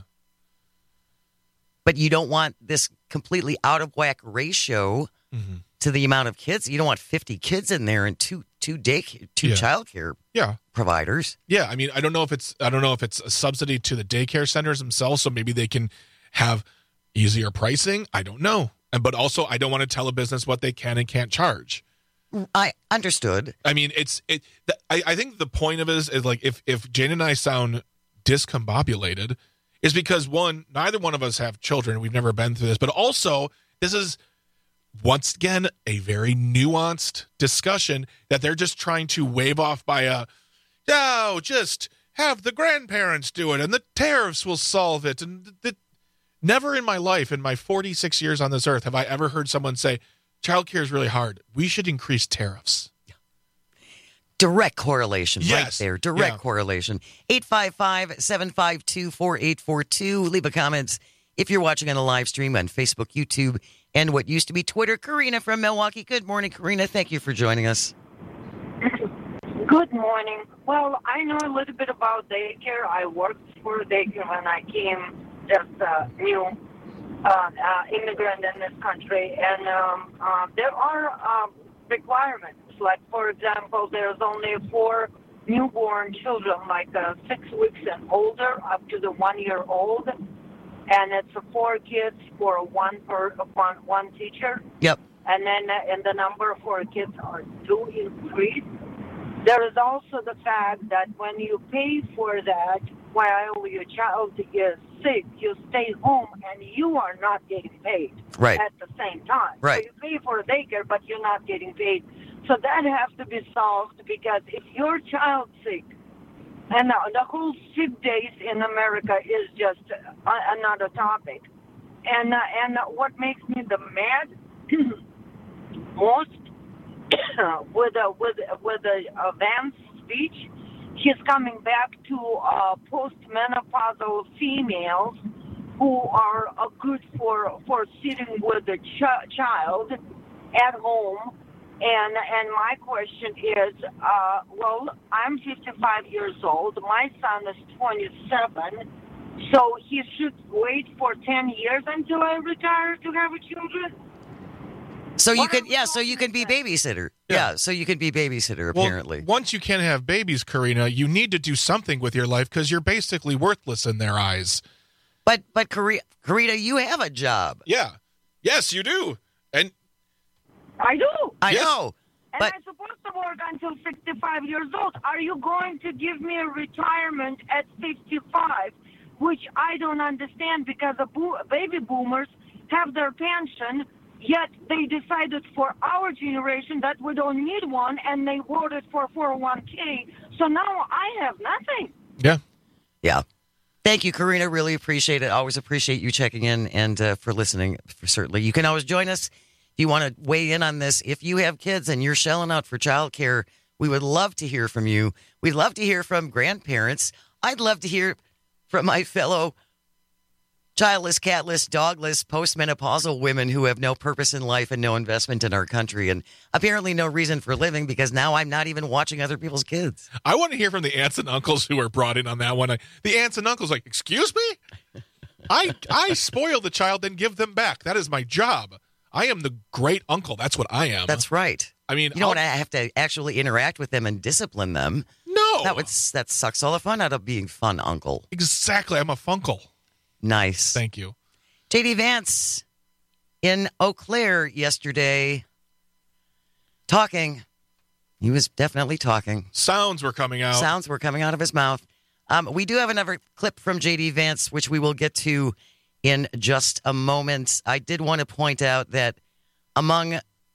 But you don't want this completely out of whack ratio to the amount of kids. You don't want 50 kids in there and two childcare providers. Yeah, I mean, I don't know if it's a subsidy to the daycare centers themselves, so maybe they can have easier pricing. I don't know. But also, I don't want to tell a business what they can and can't charge. I understood. I mean, I think the point of it is like if Jane and I sound discombobulated, is because, one, neither one of us have children. We've never been through this. But also, this is, once again, a very nuanced discussion that they're just trying to wave off by just have the grandparents do it and the tariffs will solve it. And never in my life, in my 46 years on this earth, have I ever heard someone say, childcare is really hard. We should increase tariffs. Direct correlation right Yes. there. Direct correlation. 855-752-4842. Leave a comment if you're watching on the live stream on Facebook, YouTube, and what used to be Twitter. Karina from Milwaukee. Good morning, Karina. Thank you for joining us. Good morning. Well, I know a little bit about daycare. I worked for daycare when I came just a new immigrant in this country. And there are requirements. Like, for example, there's only 4 newborn children, like 6 weeks and older, up to the 1 year old. And it's 4 kids for one teacher. Yep. and the number for kids do increase. There is also the fact that when you pay for that while your child is sick, you stay home and you are not getting paid at the same time. Right. So you pay for daycare, but you're not getting paid. So that has to be solved, because if your child's sick, and the whole sick days in America is just another topic. And what makes me the mad most with the Vance speech, he's coming back to postmenopausal females who are good for sitting with the child at home. And my question is, well, I'm 55 years old. My son is 27. So he should wait for 10 years until I retire to have children? So you can, so you can be babysitter. Yeah, so you can be babysitter, apparently. Well, once you can't have babies, Karina, you need to do something with your life because you're basically worthless in their eyes. But Karina, you have a job. Yeah. Yes, you do. And I do. I know. And I'm supposed to work until 65 years old. Are you going to give me a retirement at 55, which I don't understand, because the baby boomers have their pension, yet they decided for our generation that we don't need one, and they voted for 401k. So now I have nothing. Yeah. Yeah. Thank you, Karina. Really appreciate it. Always appreciate you checking in and for listening, certainly. You can always join us if you want to weigh in on this. If you have kids and you're shelling out for childcare, we would love to hear from you. We'd love to hear from grandparents. I'd love to hear from my fellow childless, catless, dogless, postmenopausal women who have no purpose in life and no investment in our country and apparently no reason for living, because now I'm not even watching other people's kids. I want to hear from the aunts and uncles who are brought in on that one. The aunts and uncles like, excuse me? I spoil the child and give them back. That is my job. I am the great uncle. That's what I am. That's right. I mean, you don't want to have to actually interact with them and discipline them. No. That sucks all the fun out of being fun uncle. Exactly. I'm a funkle. Nice. Thank you. J.D. Vance in Eau Claire yesterday talking. He was definitely talking. Sounds were coming out. Sounds were coming out of his mouth. We do have another clip from J.D. Vance, which we will get to in just a moment. I did want to point out that among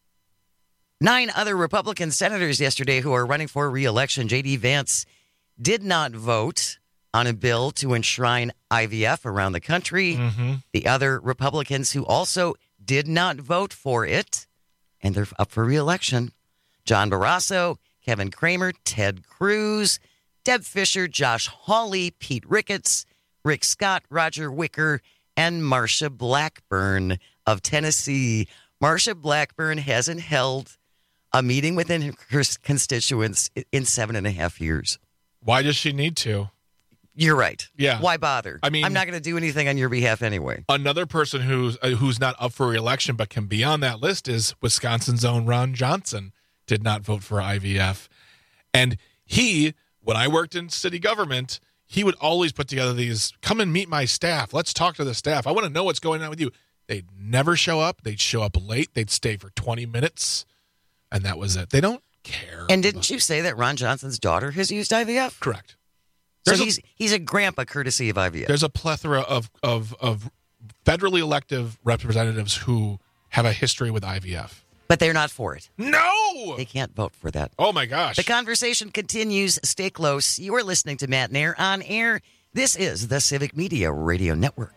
9 other Republican senators yesterday who are running for re-election, J.D. Vance did not vote on a bill to enshrine IVF around the country. Mm-hmm. The other Republicans who also did not vote for it, and they're up for re-election, John Barrasso, Kevin Cramer, Ted Cruz, Deb Fischer, Josh Hawley, Pete Ricketts, Rick Scott, Roger Wicker, and Marsha Blackburn of Tennessee. Marsha Blackburn hasn't held a meeting within her constituents in 7.5 years. Why does she need to? You're right. Yeah. Why bother? I mean, I'm not going to do anything on your behalf anyway. Another person who's not up for re-election but can be on that list is Wisconsin's own Ron Johnson. Did not vote for IVF. And he, when I worked in city government, he would always put together these, come and meet my staff. Let's talk to the staff. I want to know what's going on with you. They'd never show up. They'd show up late. They'd stay for 20 minutes. And that was it. They don't care. And didn't you say that Ron Johnson's daughter has used IVF? Correct. So he's a grandpa courtesy of IVF. There's a plethora of federally elected representatives who have a history with IVF. But they're not for it. No! They can't vote for that. Oh, my gosh. The conversation continues. Stay close. You are listening to Matt Nair on air. This is the Civic Media Radio Network.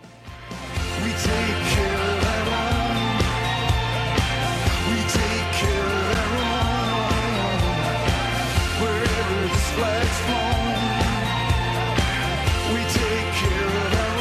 We take care of our own. We take care of our own. Wherever this flag's flown, we take care of our own.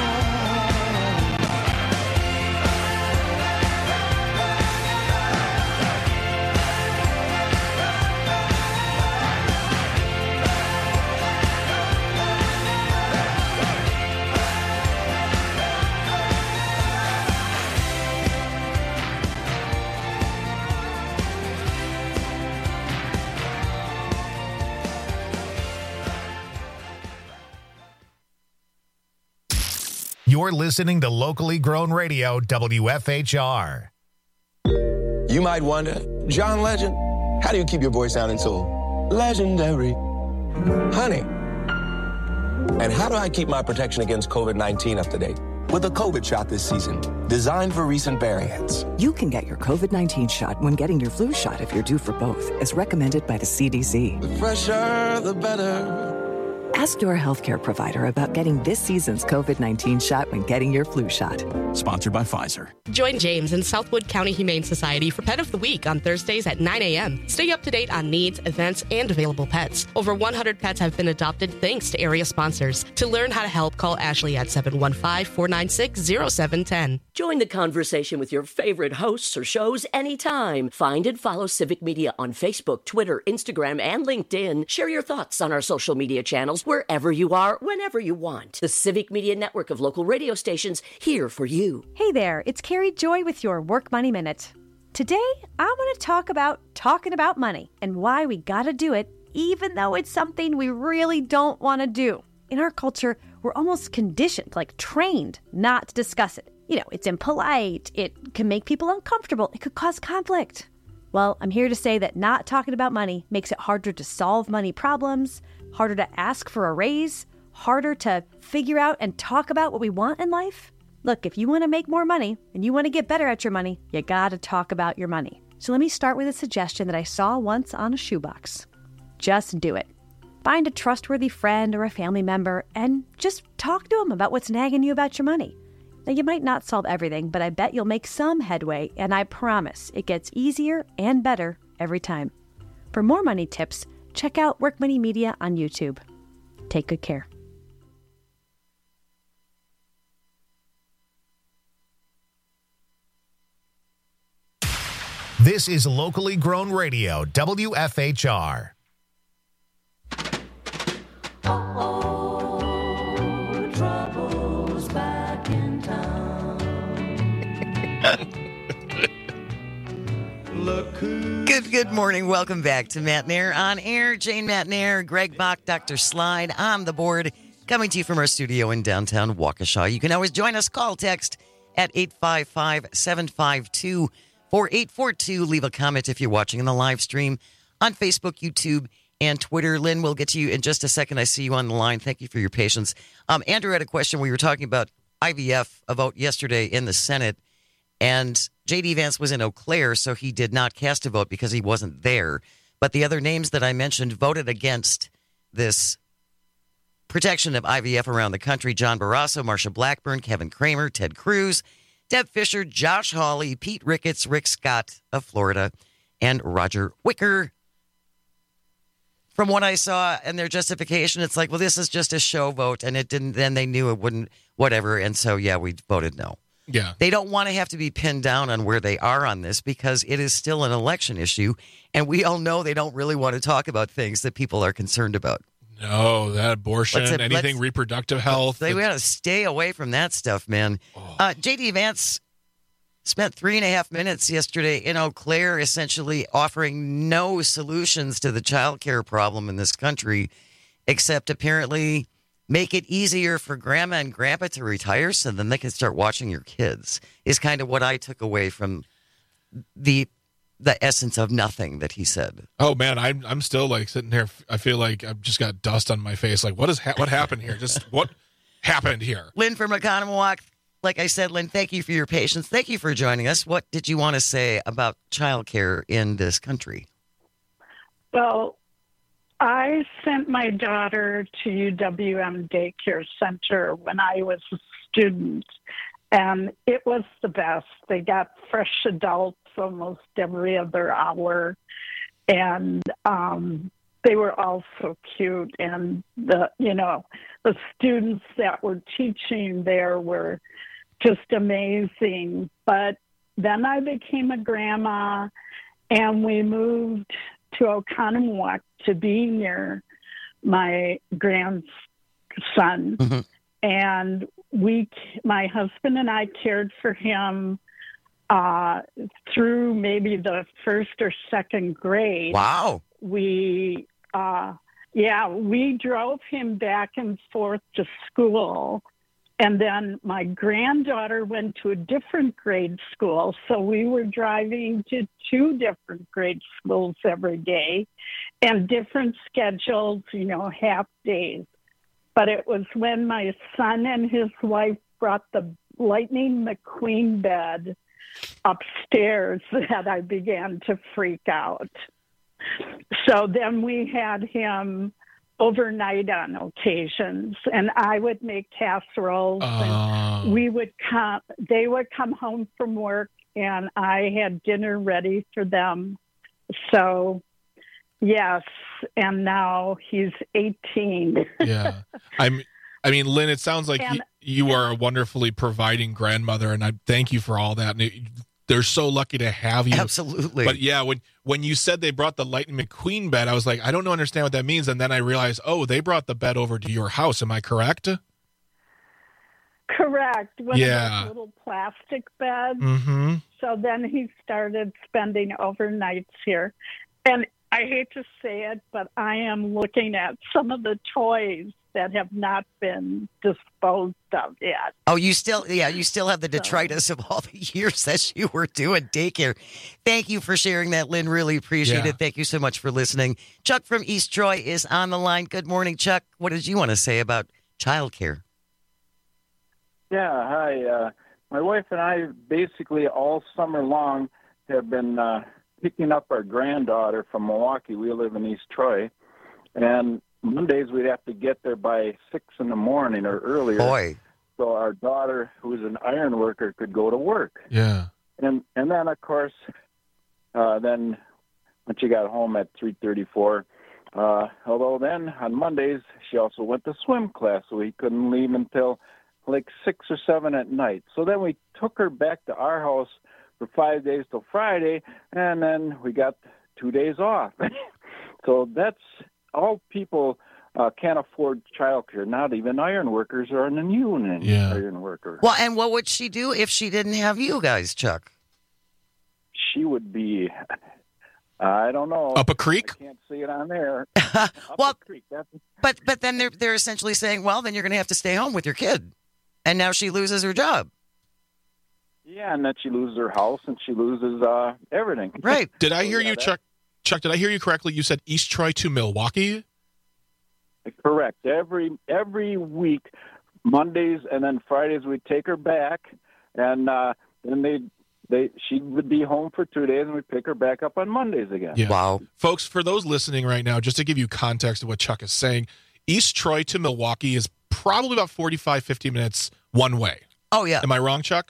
You're listening to locally grown radio WFHR. You might wonder, John Legend, how do you keep your voice sounding so legendary? Honey. And how do I keep my protection against COVID-19 up to date? With a COVID shot this season, designed for recent variants. You can get your COVID-19 shot when getting your flu shot if you're due for both, as recommended by the CDC. The fresher, the better. Ask your healthcare provider about getting this season's COVID-19 shot when getting your flu shot. Sponsored by Pfizer. Join James in Southwood County Humane Society for Pet of the Week on Thursdays at 9 a.m. Stay up to date on needs, events, and available pets. Over 100 pets have been adopted thanks to area sponsors. To learn how to help, call Ashley at 715-496-0710. Join the conversation with your favorite hosts or shows anytime. Find and follow Civic Media on Facebook, Twitter, Instagram, and LinkedIn. Share your thoughts on our social media channels wherever you are, whenever you want. The Civic Media network of local radio stations here for you. Hey there, it's Carrie Joy with your Work Money Minute. Today, I want to talk about talking about money and why we gotta do it, even though it's something we really don't want to do. In our culture, we're almost conditioned, like trained, not to discuss it. You know, it's impolite, it can make people uncomfortable, it could cause conflict. Well, I'm here to say that not talking about money makes it harder to solve money problems, harder to ask for a raise, harder to figure out and talk about what we want in life. Look, if you want to make more money and you want to get better at your money, you gotta talk about your money. So let me start with a suggestion that I saw once on a shoebox. Just do it. Find a trustworthy friend or a family member and just talk to them about what's nagging you about your money. Now, you might not solve everything, but I bet you'll make some headway, and I promise it gets easier and better every time. For more money tips, check out Work Money Media on YouTube. Take good care. This is locally grown radio, WFHR. Trouble's back in town. Good morning. Welcome back to Matt Nair on air. Jane Matt Nair, Greg Bach, Dr. Slide on the board, coming to you from our studio in downtown Waukesha. You can always join us. Call, text at 855-752-4842. Leave a comment if you're watching in the live stream on Facebook, YouTube, and Twitter. Lynn, we'll get to you in just a second. I see you on the line. Thank you for your patience. Andrew had a question. We were talking about IVF, a vote yesterday in the Senate, and J.D. Vance was in Eau Claire, so he did not cast a vote because he wasn't there. But the other names that I mentioned voted against this protection of IVF around the country. John Barrasso, Marsha Blackburn, Kevin Kramer, Ted Cruz, Deb Fisher, Josh Hawley, Pete Ricketts, Rick Scott of Florida, and Roger Wicker. From what I saw and their justification, it's like, well, this is just a show vote, and it didn't. Then they knew it wouldn't, whatever, and so yeah, we voted no. Yeah, they don't want to have to be pinned down on where they are on this because it is still an election issue, and we all know they don't really want to talk about things that people are concerned about. No, that abortion, anything reproductive health. We got to stay away from that stuff, man. Oh. J.D. Vance spent 3.5 minutes yesterday in Eau Claire essentially offering no solutions to the child care problem in this country, except apparently make it easier for grandma and grandpa to retire so then they can start watching your kids, is kind of what I took away from the essence of nothing that he said. Oh, man, I'm still like sitting here. I feel like I've just got dust on my face. Like, what happened here? Just what happened here? Lynn from Oconomowoc. Like I said, Lynn, thank you for your patience. Thank you for joining us. What did you want to say about childcare in this country? Well, I sent my daughter to UWM Daycare Center when I was a student, and it was the best. They got fresh adults almost every other hour, and they were all so cute. And the students that were teaching there were just amazing. But then I became a grandma, and we moved to Oconomowoc to be near my grandson. Mm-hmm. And my husband and I cared for him through maybe the first or second grade. Wow. We drove him back and forth to school And then my granddaughter went to a different grade school, so we were driving to 2 different grade schools every day and different schedules, half days. But it was when my son and his wife brought the Lightning McQueen bed upstairs that I began to freak out. So then we had him overnight on occasions, and I would make casseroles, and they would come home from work, and I had dinner ready for them. So, yes, and now he's 18. Yeah. I mean, Lynn, it sounds like you are a wonderfully providing grandmother, and I thank you for all that. And they're so lucky to have you. Absolutely. But yeah, when you said they brought the Lightning McQueen bed, I was like, I don't understand what that means. And then I realized, they brought the bed over to your house. Am I correct? Correct. One of those little plastic beds. Mm-hmm. So then he started spending overnights here. And I hate to say it, but I am looking at some of the toys that have not been disposed of yet. Oh, you still have the detritus of all the years that you were doing daycare. Thank you for sharing that, Lynn. Really appreciate it. Thank you so much for listening. Chuck from East Troy is on the line. Good morning, Chuck. What did you want to say about childcare? Yeah, hi. My wife and I basically all summer long have been picking up our granddaughter from Milwaukee. We live in East Troy. And Mondays we'd have to get there by 6 in the morning or earlier. Boy. So our daughter, who's an iron worker, could go to work. Yeah. And then, of course, then when she got home at 3:34, although then on Mondays she also went to swim class, so we couldn't leave until like 6 or 7 at night. So then we took her back to our house for 5 days till Friday, and then we got 2 days off. So that's all people can't afford childcare. Not even iron workers or an union iron worker. Well, and what would she do if she didn't have you guys, Chuck? She would be, I don't know. Up a creek? I can't see it on there. Well, a creek. but then they're essentially saying, well, then you're going to have to stay home with your kid. And now she loses her job. Yeah, and then she loses her house and she loses everything. Right. Did I hear you, Chuck? Chuck, did I hear you correctly? You said East Troy to Milwaukee? Correct. Every week, Mondays and then Fridays, we'd take her back, and then she would be home for 2 days, and we'd pick her back up on Mondays again. Yeah. Wow. Folks, for those listening right now, just to give you context of what Chuck is saying, East Troy to Milwaukee is probably about 45, 50 minutes one way. Oh, yeah. Am I wrong, Chuck?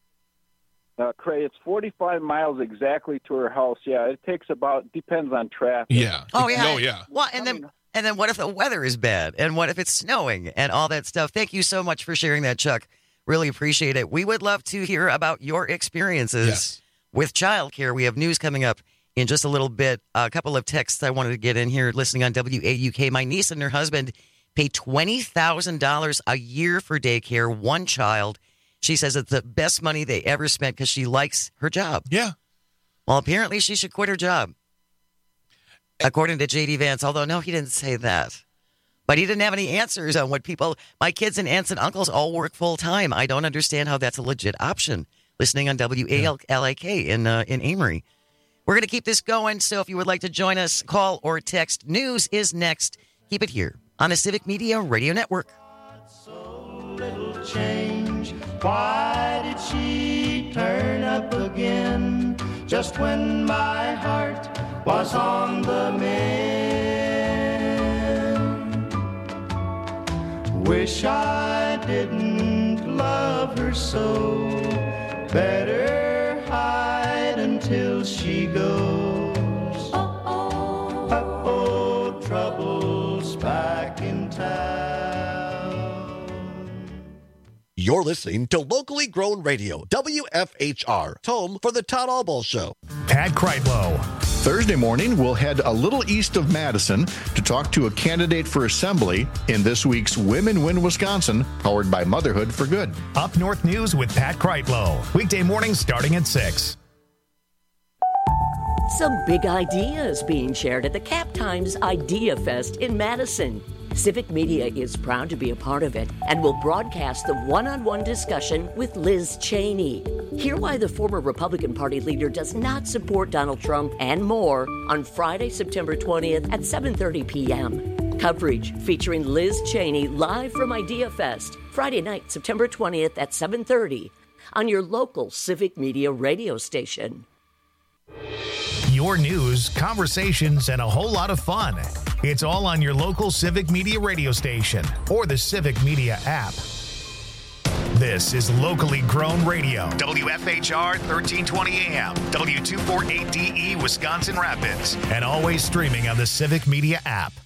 Cray, it's 45 miles exactly to her house. Yeah, it takes depends on traffic. Yeah. Oh, yeah. Oh, yeah. Well, and then what if the weather is bad? And what if it's snowing and all that stuff? Thank you so much for sharing that, Chuck. Really appreciate it. We would love to hear about your experiences with childcare. We have news coming up in just a little bit. A couple of texts I wanted to get in here listening on WAUK. My niece and her husband pay $20,000 a year for daycare, one child. She says it's the best money they ever spent because she likes her job. Yeah. Well, apparently she should quit her job, according to J.D. Vance, although, no, he didn't say that. But he didn't have any answers on what my kids and aunts and uncles all work full time. I don't understand how that's a legit option. Listening on WALK in Amory. We're going to keep this going, so if you would like to join us, call or text. News is next. Keep it here on the Civic Media Radio Network. So little change. Why did she turn up again just when my heart was on the mend? Wish I didn't love her so. Better hide until she goes. Uh-oh, trouble's back in town. You're listening to locally grown radio, WFHR, home for the Todd Albaugh Show. Pat Kreitlow. Thursday morning, we'll head a little east of Madison to talk to a candidate for assembly in this week's Women Win Wisconsin, powered by Motherhood for Good. Up North News with Pat Kreitlow. Weekday mornings starting at 6. Some big ideas being shared at the Cap Times Idea Fest in Madison. Civic Media is proud to be a part of it and will broadcast the one-on-one discussion with Liz Cheney. Hear why the former Republican Party leader does not support Donald Trump and more on Friday, September 20th at 7:30 p.m. Coverage featuring Liz Cheney live from IdeaFest, Friday night, September 20th at 7:30 on your local Civic Media radio station. Your news, conversations, and a whole lot of fun. It's all on your local Civic Media radio station or the Civic Media app. This is locally grown radio. WFHR 1320 AM, W248DE, Wisconsin Rapids, and always streaming on the Civic Media app.